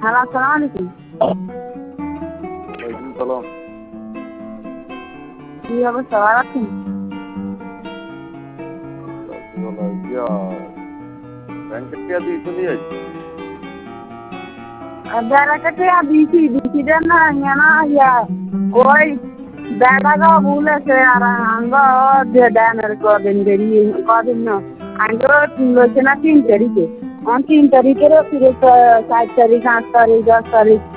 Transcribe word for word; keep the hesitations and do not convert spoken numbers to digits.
Hello আসসালামু আলাইকুম। ওয়ালাইকুম সালাম। কি অবস্থা, ভালো আছেন? ইয়া ব্যাংকের টিয়া দিয়ে চলে যাচ্ছি। বেড়াকে টিয়া দিছি দিছি দেন না না ইয়া ওই বেড়াটা ভুল আছে আর আঙ্গ দেন আর কদিন দেরি কদিন না আঙ্গ লইছে না তিন তারিখে। তিন তারিখেরও ফিরে চার তারিখ আট তারিখ দশ তারিখ